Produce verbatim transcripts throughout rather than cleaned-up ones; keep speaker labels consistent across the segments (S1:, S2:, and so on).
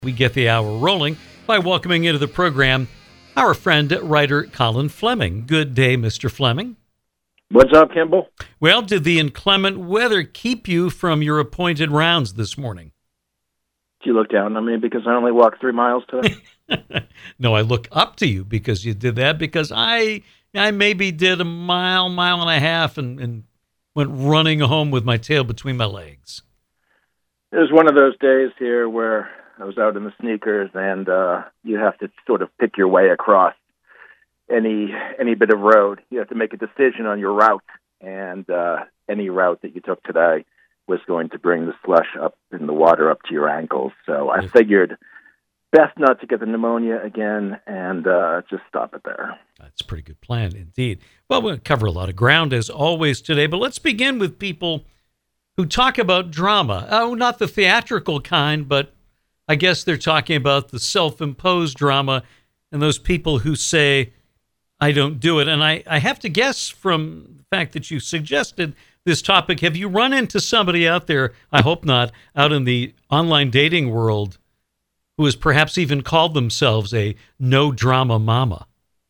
S1: We get the hour rolling by welcoming into the program our friend, writer Colin Fleming. Good day, Mister Fleming.
S2: What's up, Kimball?
S1: Well, did the inclement weather keep you from your appointed rounds this morning?
S2: Did you look down on me because I only walked three miles today?
S1: No, I look up to you because you did that, because I I maybe did a mile, mile and a half and, and went running home with my tail between my legs.
S2: It was one of those days here where I was out in the sneakers, and uh, you have to sort of pick your way across any any bit of road. You have to make a decision on your route, and uh, any route that you took today was going to bring the slush up in the water up to your ankles. So I figured best not to get the pneumonia again and uh, just stop it there.
S1: That's a pretty good plan indeed. Well, we'll cover a lot of ground as always today, but let's begin with people who talk about drama. Oh, not the theatrical kind, but I guess they're talking about the self-imposed drama and those people who say, I don't do it. And I, I have to guess from the fact that you suggested this topic, have you run into somebody out there, I hope not, out in the online dating world who has perhaps even called themselves a no-drama mama?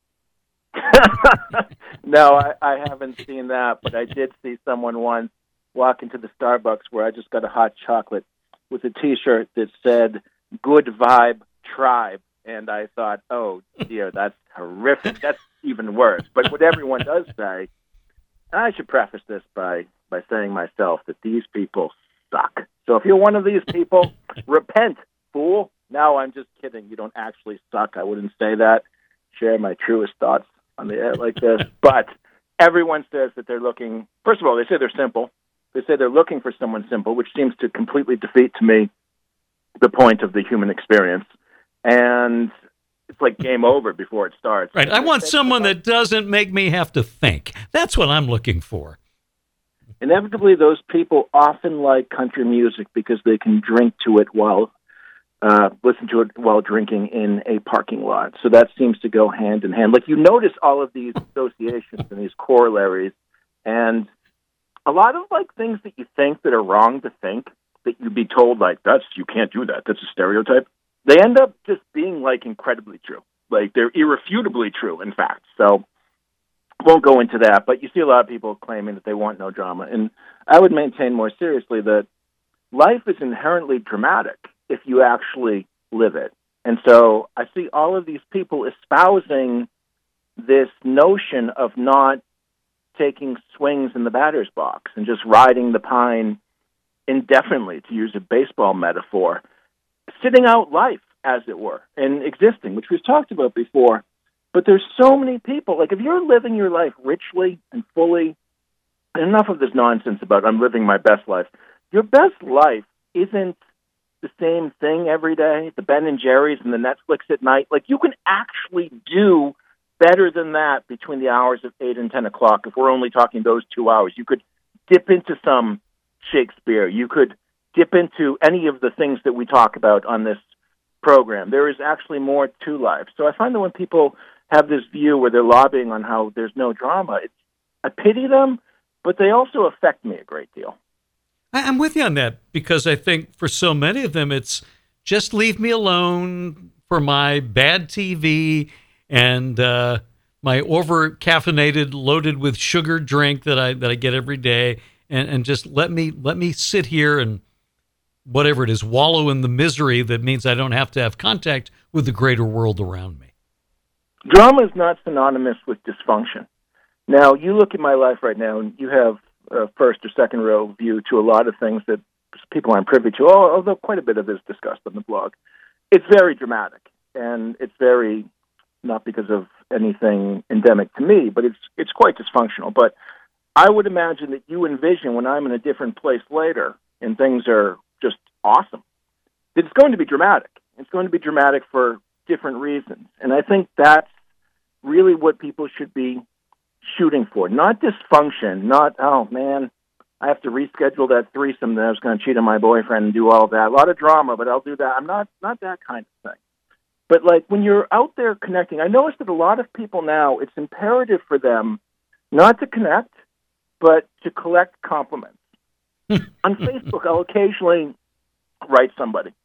S2: No, I, I haven't seen that, but I did see someone once walk into the Starbucks where I just got a hot chocolate with a T-shirt that said, Good Vibe Tribe. And I thought, oh, dear, that's horrific. That's even worse. But what everyone does say, and I should preface this by, by saying myself that these people suck. So if you're one of these people, repent, fool. No, I'm just kidding. You don't actually suck. I wouldn't say that. Share my truest thoughts on the air like this. But everyone says that they're looking, first of all, they say they're simple. They say they're looking for someone simple, which seems to completely defeat, to me, the point of the human experience. And it's like game over before it starts.
S1: Right. I want someone that doesn't make me have to think. That's what I'm looking for.
S2: Inevitably, those people often like country music because they can drink to it while, uh, listen to it while drinking in a parking lot. So that seems to go hand in hand. Like, you notice all of these associations and these corollaries, and a lot of like things that you think that are wrong to think, that you'd be told like, that's, you can't do that, that's a stereotype, they end up just being like incredibly true. Like, they're irrefutably true, in fact. So won't go into that, but you see a lot of people claiming that they want no drama. And I would maintain more seriously that life is inherently dramatic if you actually live it. And so I see all of these people espousing this notion of not taking swings in the batter's box and just riding the pine indefinitely, to use a baseball metaphor, sitting out life, as it were, and existing, which we've talked about before. But there's so many people, like if you're living your life richly and fully, and enough of this nonsense about I'm living my best life, your best life isn't the same thing every day, the Ben and Jerry's and the Netflix at night. Like, you can actually do better than that between the hours of eight and ten o'clock. If we're only talking those two hours, you could dip into some Shakespeare. You could dip into any of the things that we talk about on this program. There is actually more to life. So I find that when people have this view where they're lobbying on how there's no drama, it's, I pity them, but they also affect me a great deal.
S1: I'm with you on that, because I think for so many of them, it's just leave me alone for my bad T V and uh, my over-caffeinated, loaded with sugar drink that I that I get every day, and, and just let me let me sit here and whatever it is, wallow in the misery that means I don't have to have contact with the greater world around me.
S2: Drama is not synonymous with dysfunction. Now, you look at my life right now, and you have a first or second row view to a lot of things that people aren't privy to, although quite a bit of it is discussed on the blog. It's very dramatic, and it's very, not because of anything endemic to me, but it's it's quite dysfunctional. But I would imagine that you envision when I'm in a different place later and things are just awesome, that it's going to be dramatic. It's going to be dramatic for different reasons. And I think that's really what people should be shooting for. Not dysfunction, not, oh, man, I have to reschedule that threesome that I was going to cheat on my boyfriend and do all that. A lot of drama, but I'll do that. I'm not, not that kind of thing. But, like, when you're out there connecting, I notice that a lot of people now, it's imperative for them not to connect, but to collect compliments. On Facebook, I'll occasionally write somebody,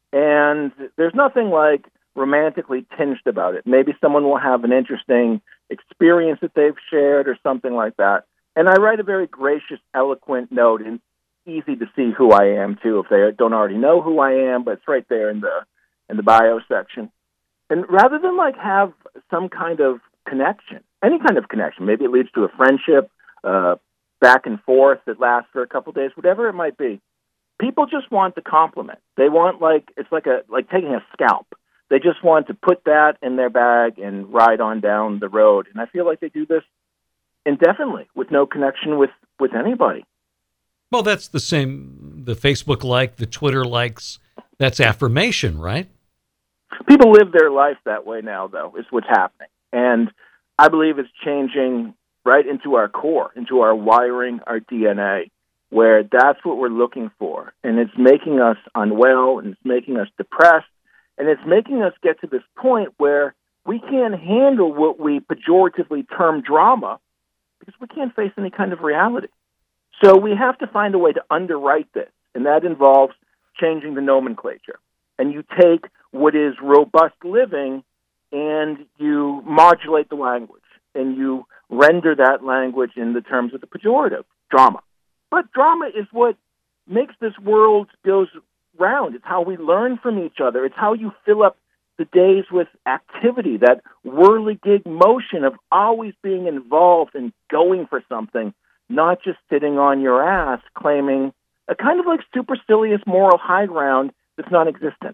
S2: And there's nothing like romantically tinged about it. Maybe someone will have an interesting experience that they've shared or something like that. And I write a very gracious, eloquent note, and easy to see who I am too if they don't already know who I am, but it's right there in the in the bio section. And rather than like have some kind of connection, any kind of connection, maybe it leads to a friendship, uh, back and forth that lasts for a couple of days, whatever it might be. People just want the compliment. They want like it's like a like taking a scalp. They just want to put that in their bag and ride on down the road. And I feel like they do this indefinitely with no connection with, with anybody.
S1: Well, that's the same, the Facebook like, the Twitter likes, that's affirmation, right?
S2: People live their life that way now, though, is what's happening. And I believe it's changing right into our core, into our wiring, our D N A, where that's what we're looking for. And it's making us unwell, and it's making us depressed, and it's making us get to this point where we can't handle what we pejoratively term drama because we can't face any kind of reality. So we have to find a way to underwrite this, and that involves changing the nomenclature. And you take what is robust living and you modulate the language, and you render that language in the terms of the pejorative, drama. But drama is what makes this world goes round. It's how we learn from each other. It's how you fill up the days with activity, that whirligig motion of always being involved and going for something, not just sitting on your ass claiming a kind of like supercilious moral high ground that's non-existent.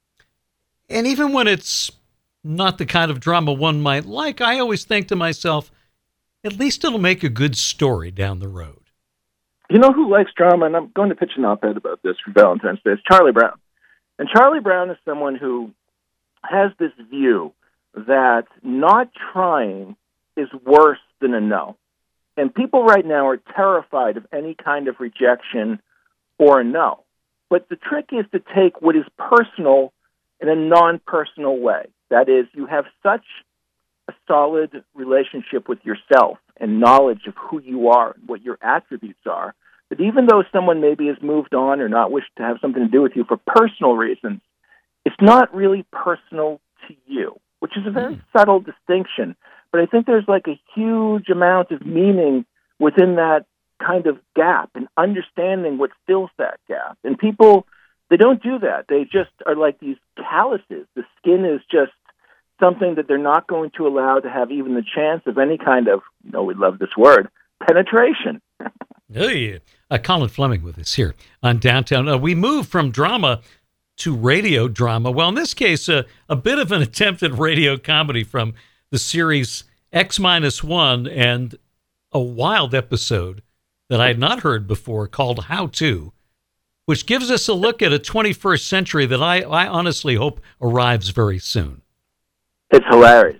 S1: And even when it's not the kind of drama one might like, I always think to myself, at least it'll make a good story down the road.
S2: You know who likes drama? And I'm going to pitch an op-ed about this for Valentine's Day. It's Charlie Brown. And Charlie Brown is someone who has this view that not trying is worse than a no. And people right now are terrified of any kind of rejection or a no. But the trick is to take what is personal in a non-personal way. That is, you have such a solid relationship with yourself and knowledge of who you are and what your attributes are, that even though someone maybe has moved on or not wished to have something to do with you for personal reasons, it's not really personal to you, which is a very mm. subtle distinction. But I think there's like a huge amount of meaning within that kind of gap and understanding what fills that gap. And people, they don't do that. They just are like these calluses. The skin is just something that they're not going to allow to have even the chance of any kind of, you know, we love this word, penetration.
S1: Oh, yeah. Uh, Colin Fleming with us here on Downtown. Uh, we move from drama to radio drama. Well, in this case, uh, a bit of an attempt at radio comedy from the series X minus one, and a wild episode that I had not heard before called How To, which gives us a look at a twenty-first century that I, I honestly hope arrives very soon.
S2: It's hilarious.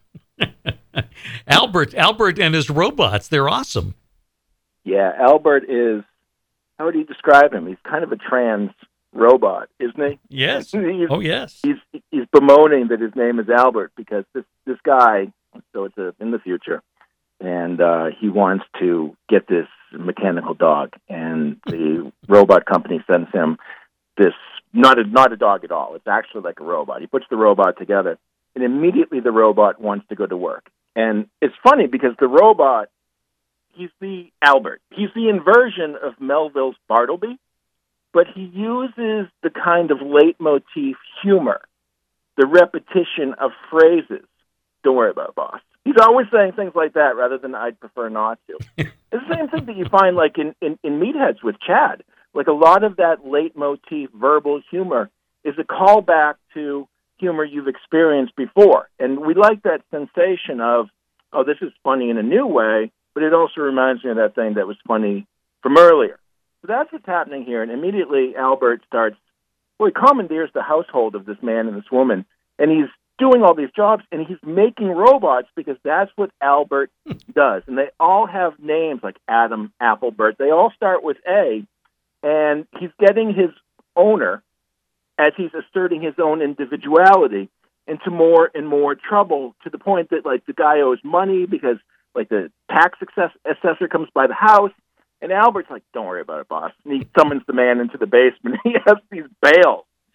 S1: Albert, Albert and his robots, they're awesome.
S2: Yeah, Albert is, how would you describe him? He's kind of a trans robot, isn't he?
S1: Yes.
S2: he's,
S1: oh, yes.
S2: He's he's bemoaning that his name is Albert because this, this guy, so it's a, in the future, and uh, he wants to get this mechanical dog, and the robot company sends him this, not a, not a dog at all. It's actually like a robot. He puts the robot together, and immediately the robot wants to go to work. And it's funny because the robot, he's the Albert. He's the inversion of Melville's Bartleby, but he uses the kind of leitmotif humor, the repetition of phrases. Don't worry about it, boss. He's always saying things like that rather than I'd prefer not to. It's the same thing that you find like in, in, in Meatheads with Chad. Like a lot of that leitmotif verbal humor is a callback to humor you've experienced before. And we like that sensation of, oh, this is funny in a new way, but it also reminds me of that thing that was funny from earlier. So that's what's happening here. And immediately Albert starts, well, he commandeers the household of this man and this woman, and he's doing all these jobs, and he's making robots because that's what Albert does. And they all have names like Adam, Applebert. They all start with A, and he's getting his owner, as he's asserting his own individuality, into more and more trouble, to the point that, like, the guy owes money because, like, the tax assess- assessor comes by the house, and Albert's like, don't worry about it, boss. And he summons the man into the basement. He has these bales.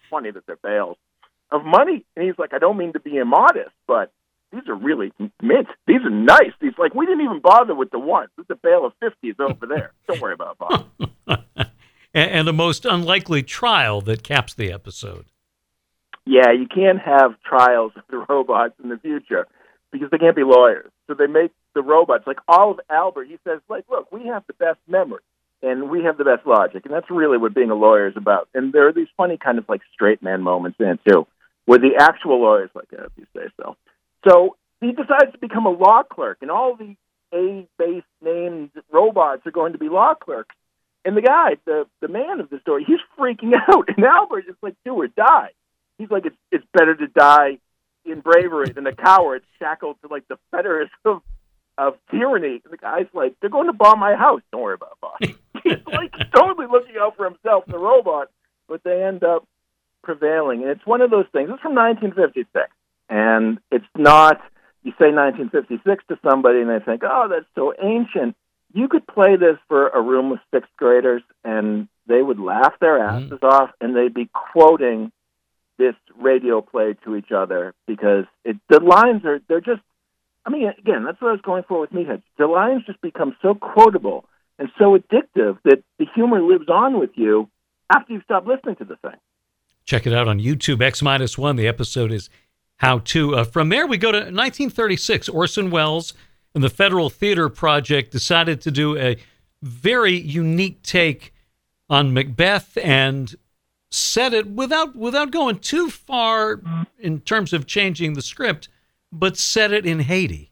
S2: funny that they're bales of money. And he's like, I don't mean to be immodest, but these are really mint. These are nice. He's like, we didn't even bother with the ones. There's a bale of fifties over there. Don't worry about it, Bob.
S1: and, and the most unlikely trial that caps the episode.
S2: Yeah, you can't have trials of the robots in the future because they can't be lawyers. So they make the robots, like Olive Albert, he says, like, look, we have the best memory and we have the best logic. And that's really what being a lawyer is about. And there are these funny kind of like straight man moments in it too, where the actual lawyer's like, yeah, if you say so. So he decides to become a law clerk, and all the A-based named robots are going to be law clerks. And the guy, the, the man of the story, he's freaking out. And Albert is like, do or die. He's like, it's it's better to die in bravery than a coward shackled to like the fetters of, of tyranny. And the guy's like, they're going to bomb my house. Don't worry about it, boss. He's like totally looking out for himself, the robot, but they end up prevailing. And it's one of those things. It's from nineteen fifty-six. And it's not, you say nineteen fifty-six to somebody and they think, oh, that's so ancient. You could play this for a room of sixth graders and they would laugh their asses mm. off and they'd be quoting this radio play to each other because it, the lines are, they're just, I mean, again, that's what I was going for with Meathead. The lines just become so quotable and so addictive that the humor lives on with you after you stop listening to the thing.
S1: Check it out on YouTube, X minus one. The episode is How To. Uh, from there, we go to nineteen thirty-six. Orson Welles and the Federal Theater Project decided to do a very unique take on Macbeth and set it without without going too far in terms of changing the script, but set it in Haiti.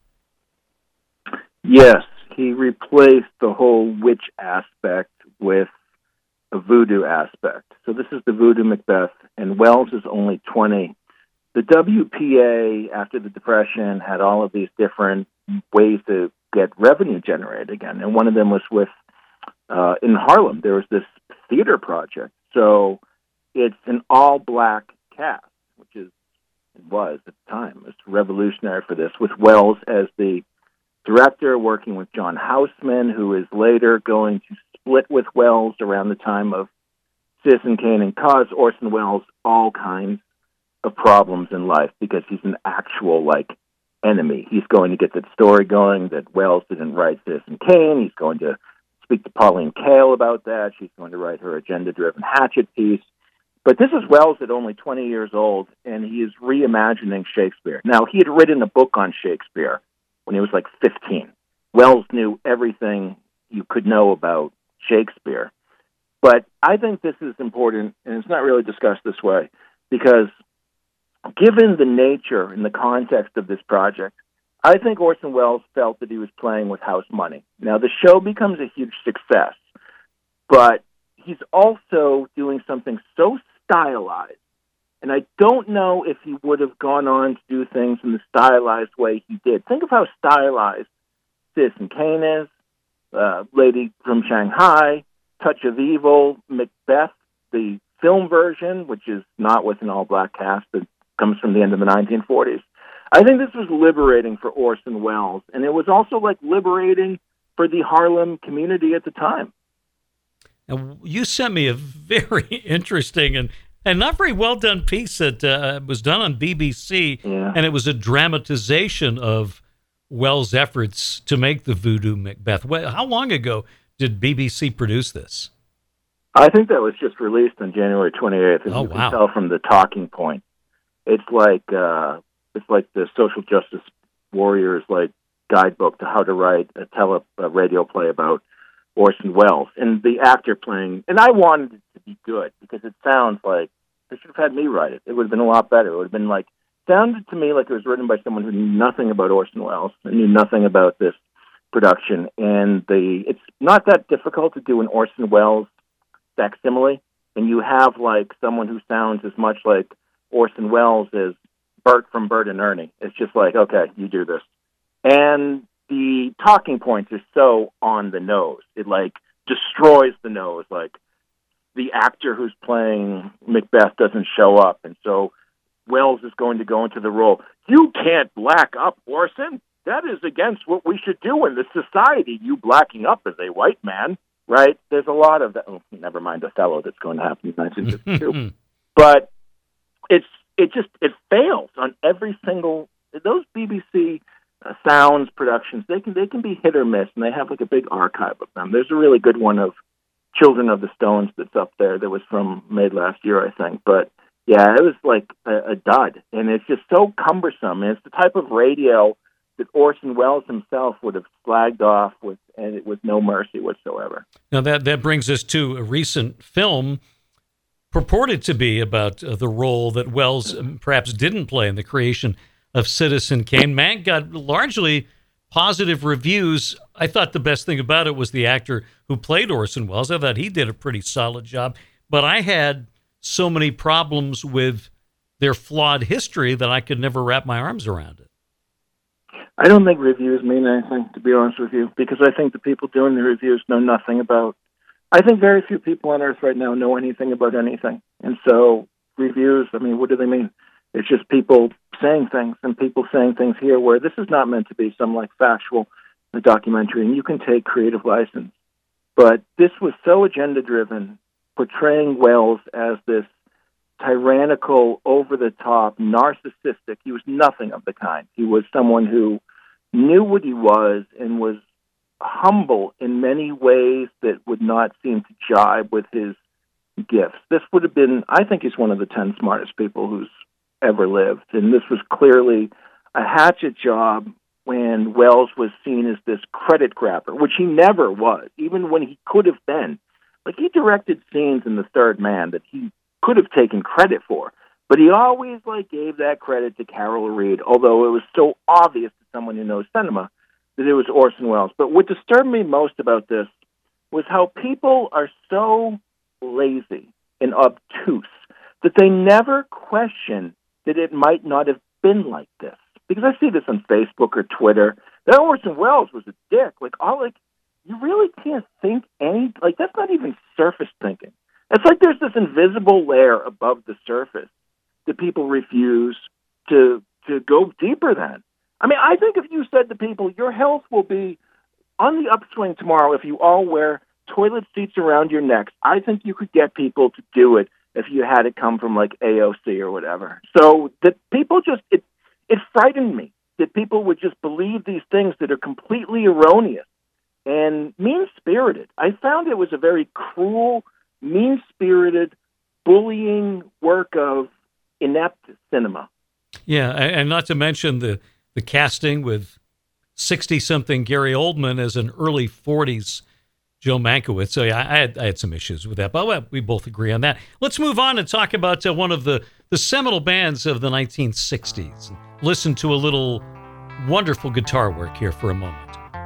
S2: Yes, he replaced the whole witch aspect with a voodoo aspect. So this is the voodoo Macbeth, and Welles is only twenty. The W P A, after the Depression, had all of these different ways to get revenue generated again, and one of them was with, uh, in Harlem, there was this theater project. So it's an all-black cast, which is it was at the time. It's revolutionary for this, with Welles as the director, working with John Houseman, who is later going to split with Welles around the time of Citizen Kane and cause Orson Welles all kinds of problems in life because he's an actual, like, enemy. He's going to get that story going that Welles didn't write Citizen Kane. He's going to speak to Pauline Kael about that. She's going to write her agenda-driven Hatchet piece. But this is Welles at only twenty years old, and he is reimagining Shakespeare. Now, he had written a book on Shakespeare when he was like fifteen. Welles knew everything you could know about Shakespeare. But I think this is important, and it's not really discussed this way, because given the nature and the context of this project, I think Orson Welles felt that he was playing with house money. Now, the show becomes a huge success, but he's also doing something so stylized. And I don't know if he would have gone on to do things in the stylized way he did. Think of how stylized Citizen Kane is, uh, Lady from Shanghai, Touch of Evil, Macbeth, the film version, which is not with an all-black cast, but comes from the end of the nineteen forties. I think this was liberating for Orson Welles, and it was also like liberating for the Harlem community at the time.
S1: Now, you sent me a very interesting and, and not very well done piece that uh, was done on B B C,
S2: yeah.
S1: and it was a dramatization of Welles' efforts to make the voodoo Macbeth. How long ago did B B C produce this?
S2: I think that was just released on January twenty-eighth, and
S1: oh,
S2: you
S1: wow.
S2: can tell from the talking point. It's like uh, it's like the social justice warriors like guidebook to how to write a tele a radio play about Orson Welles, and the actor playing. And I wanted it to be good because it sounds like they should have had me write it. It would have been a lot better. It would have been like sounded to me like it was written by someone who knew nothing about Orson Welles and knew nothing about this production. And the it's not that difficult to do an Orson Welles facsimile, and you have like someone who sounds as much like Orson Welles as Bert from Bert and Ernie. It's just like, okay, you do this. And the talking points are so on the nose. It like destroys the nose. Like the actor who's playing Macbeth doesn't show up, and so Welles is going to go into the role. You can't black up, Orson. That is against what we should do in this society, you blacking up as a white man, right? There's a lot of that. Oh, never mind Othello that's going to happen in nineteen fifty-two. But it's it just it fails on every single those B B C uh, Sounds productions. They can they can be hit or miss, and they have like a big archive of them. There's a really good one of Children of the Stones that's up there that was from made last year, I think. But yeah, it was like a, a dud, and it's just so cumbersome. And it's the type of radio that Orson Welles himself would have slagged off with, and it with no mercy whatsoever.
S1: Now that that brings us to a recent film purported to be about uh, the role that Welles um, perhaps didn't play in the creation of Citizen Kane. Mank got largely positive reviews. I thought the best thing about it was the actor who played Orson Welles. I thought he did a pretty solid job, but I had so many problems with their flawed history that I could never wrap my arms around it.
S2: I don't think reviews mean anything, to be honest with you, because I think the people doing the reviews know nothing about. I think very few people on Earth right now know anything about anything. And so reviews, I mean, what do they mean? It's just people saying things, and people saying things here where this is not meant to be some like factual documentary, and you can take creative license. But this was so agenda-driven, portraying Welles as this tyrannical, over-the-top, narcissistic. He was nothing of the kind. He was someone who knew what he was and was humble in many ways that would not seem to jibe with his gifts. This would have been, I think he's one of the ten smartest people who's ever lived. And this was clearly a hatchet job when Welles was seen as this credit grabber, which he never was, even when he could have been. Like, he directed scenes in The Third Man that he could have taken credit for, but he always like gave that credit to Carol Reed, although it was so obvious to someone who knows cinema that it was Orson Welles. But what disturbed me most about this was how people are so lazy and obtuse that they never question that it might not have been like this. Because I see this on Facebook or Twitter. That Orson Welles was a dick. Like, all like, you really can't think any, like, that's not even surface thinking. It's like there's this invisible layer above the surface that people refuse to to go deeper than. I mean, I think if you said to people, your health will be on the upswing tomorrow if you all wear toilet seats around your necks, I think you could get people to do it if you had it come from like A O C or whatever. So that people just, it, it frightened me that people would just believe these things that are completely erroneous and mean-spirited. I found it was a very cruel, mean-spirited, bullying work of inept cinema.
S1: Yeah, and not to mention the, the casting with sixty-something Gary Oldman as an early forties Joe Mankiewicz. So yeah, I had, I had some issues with that, but well, we both agree on that. Let's move on and talk about uh, one of the, the seminal bands of the nineteen sixties. Listen to a little wonderful guitar work here for a moment.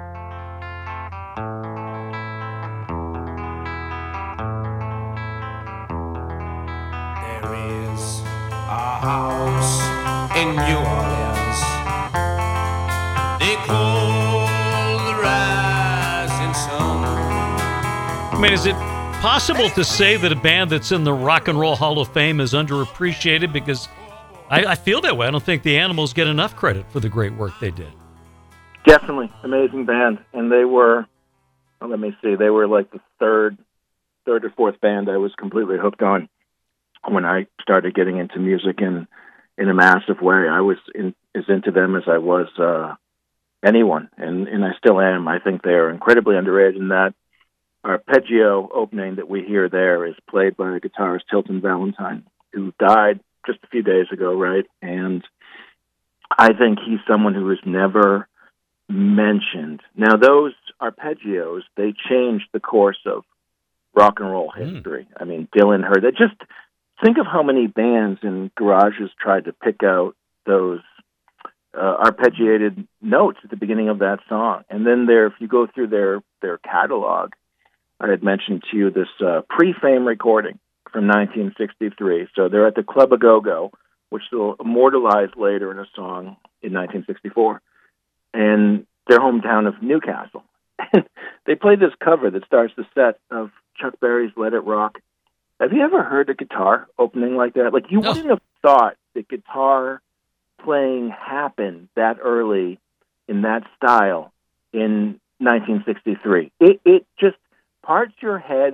S3: House in New Orleans, they call the rising sun.
S1: I mean, is it possible to say that a band that's in the Rock and Roll Hall of Fame is underappreciated? Because I, I feel that way. I don't think the Animals get enough credit for the great work they did.
S2: Definitely amazing band, and they were. Well, let me see. They were like the third, third or fourth band I was completely hooked on when I started getting into music in, in a massive way. I was in, as into them as I was uh, anyone, and, and I still am. I think they are incredibly underrated in that arpeggio opening that we hear there is played by the guitarist Tilton Valentine, who died just a few days ago, right? And I think he's someone who is never mentioned. Now, those arpeggios, they changed the course of rock and roll history. Mm. I mean, Dylan heard that. Just think of how many bands and garages tried to pick out those uh, arpeggiated notes at the beginning of that song. And then there, if you go through their, their catalog, I had mentioned to you this uh, pre-fame recording from nineteen sixty-three. So they're at the Club A Go-Go, which they'll immortalize later in a song in nineteen sixty-four, and their hometown of Newcastle. They play this cover that starts the set of Chuck Berry's Let It Rock. Have you ever heard a guitar opening like that? Like, you
S1: no.
S2: wouldn't have thought that guitar playing happened that early in that style in nineteen sixty-three. It, it just parts your head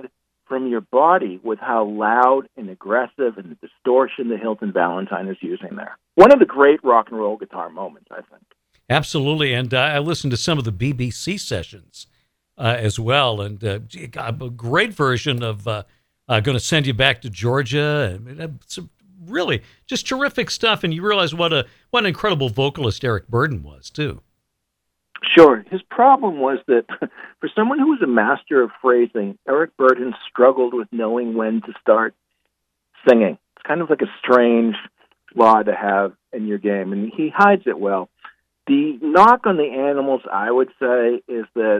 S2: from your body with how loud and aggressive and the distortion that Hilton Valentine is using there. One of the great rock and roll guitar moments, I think.
S1: Absolutely, and uh, I listened to some of the B B C sessions uh, as well, and uh, gee, God, a great version of uh, uh, "Going to Send You Back to Georgia." I mean, some really just terrific stuff, and you realize what a what an incredible vocalist Eric Burdon was too.
S2: Sure. His problem was that for someone who was a master of phrasing, Eric Burdon struggled with knowing when to start singing. It's kind of like a strange flaw to have in your game, and he hides it well. The knock on the Animals, I would say, is that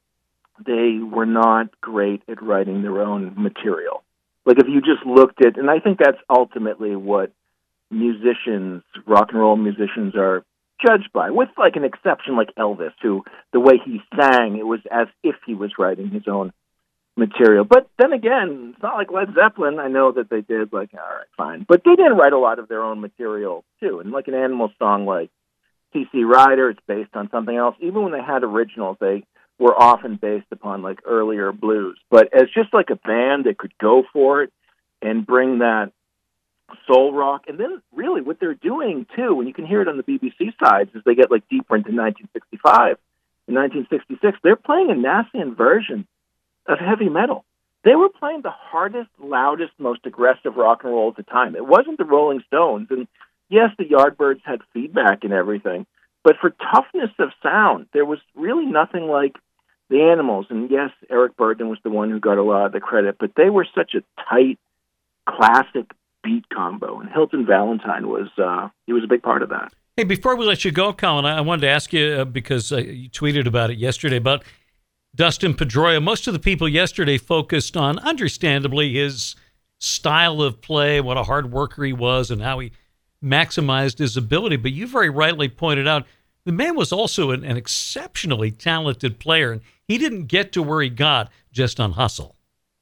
S2: they were not great at writing their own material. Like if you just looked at, and I think that's ultimately what musicians, rock and roll musicians, are judged by, with like an exception like Elvis, who the way he sang, it was as if he was writing his own material. But then again, it's not like Led Zeppelin. I know that they did, like, all right, fine. But they did write a lot of their own material, too. And like an Animal song like T C Rider, it's based on something else. Even when they had originals, they were often based upon like earlier blues. But as just like a band that could go for it and bring that soul rock, and then really what they're doing too, and you can hear it on the B B C sides as they get like deeper into nineteen sixty-five and nineteen sixty-six, they're playing a Nassian version of heavy metal. They were playing the hardest, loudest, most aggressive rock and roll at the time. It wasn't the Rolling Stones, and yes, the Yardbirds had feedback and everything, but for toughness of sound, there was really nothing like the Animals. And yes, Eric Burdon was the one who got a lot of the credit, but they were such a tight, classic beat combo, and Hilton Valentine was uh, he was a big part of that.
S1: Hey, before we let you go, Colin, I wanted to ask you, uh, because uh, you tweeted about it yesterday, about Dustin Pedroia. Most of the people yesterday focused on, understandably, his style of play, what a hard worker he was, and how he maximized his ability. But you very rightly pointed out the man was also an, an exceptionally talented player, and he didn't get to where he got just on hustle.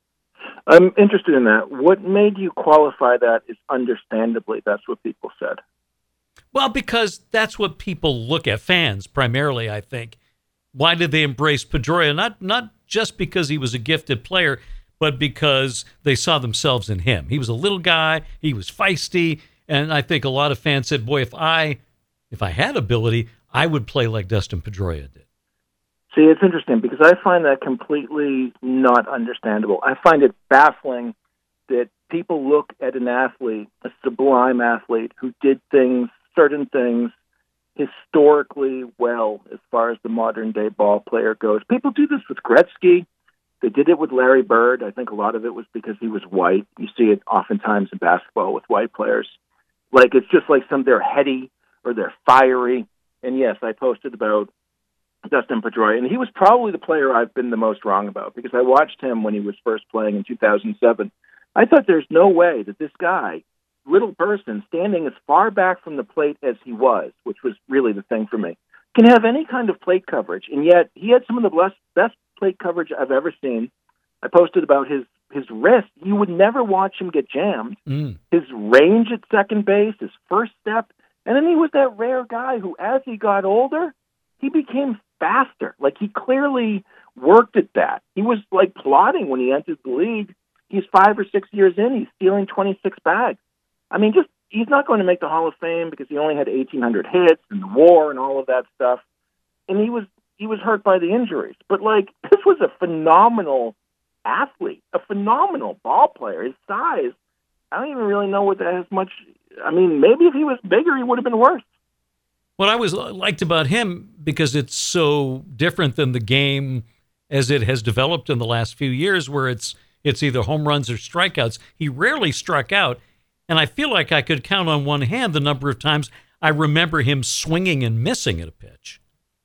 S2: I'm interested in that. What made you qualify that is understandably, that's what people said.
S1: Well, because that's what people look at, fans primarily, I think. Why did they embrace Pedroia? Not not just because he was a gifted player, but because they saw themselves in him. He was a little guy, he was feisty, and I think a lot of fans said, boy, if I if I had ability, I would play like Dustin Pedroia did.
S2: See, it's interesting because I find that completely not understandable. I find it baffling that people look at an athlete, a sublime athlete, who did things, certain things, historically well as far as the modern-day ball player goes. People do this with Gretzky. They did it with Larry Bird. I think a lot of it was because he was white. You see it oftentimes in basketball with white players. Like, it's just like some, they're heady or they're fiery. And yes, I posted about Dustin Pedroia, and he was probably the player I've been the most wrong about because I watched him when he was first playing in two thousand seven. I thought there's no way that this guy, little person, standing as far back from the plate as he was, which was really the thing for me, can have any kind of plate coverage. And yet he had some of the best, best plate coverage I've ever seen. I posted about his, his wrist. You would never watch him get jammed. Mm. His range at second base, his first step. And then he was that rare guy who, as he got older, he became faster. Like, he clearly worked at that. He was like plotting when he entered the league. He's five or six years in. He's stealing twenty-six bags. I mean, just he's not going to make the Hall of Fame because he only had eighteen hundred hits and the war and all of that stuff. And he was he was hurt by the injuries. But, like, this was a phenomenal athlete, a phenomenal ball player. His size, I don't even really know what that has much. I mean, maybe if he was bigger, he would have been worse.
S1: What I always liked about him, because it's so different than the game as it has developed in the last few years, where it's it's either home runs or strikeouts. He rarely struck out, and I feel like I could count on one hand the number of times I remember him swinging and missing at a pitch.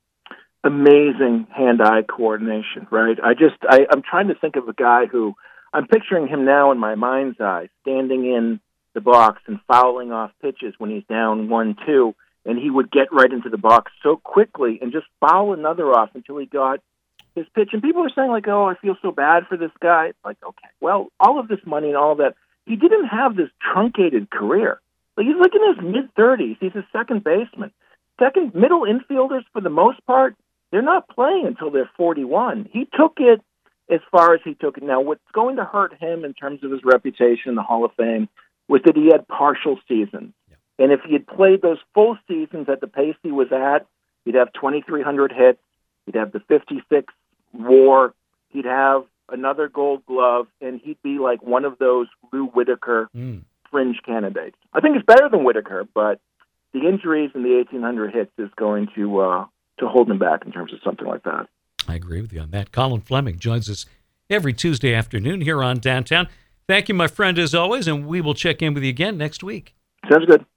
S2: Amazing hand-eye coordination, right? I just, I, I'm trying to think of a guy who, I'm picturing him now in my mind's eye, standing in the box and fouling off pitches when he's down one two, and he would get right into the box so quickly and just foul another off until he got his pitch. And people are saying, like, oh, I feel so bad for this guy. It's like, okay, well, all of this money and all of that, he didn't have this truncated career. Like, he's like in his mid-thirties. He's a second baseman. Second, middle infielders, for the most part, they're not playing until they're forty-one. He took it as far as he took it. Now, what's going to hurt him in terms of his reputation in the Hall of Fame was that he had partial seasons. Yeah. And if he had played those full seasons at the pace he was at, he'd have twenty-three hundred hits, he'd have the fifty-six WAR, he'd have another Gold Glove, and he'd be like one of those Lou Whitaker mm. fringe candidates. I think he's better than Whitaker, but the injuries and the eighteen hundred hits is going to uh, to hold him back in terms of something like that.
S1: I agree with you on that. Colin Fleming joins us every Tuesday afternoon here on Downtown. Thank you, my friend, as always, and we will check in with you again next week.
S2: Sounds good.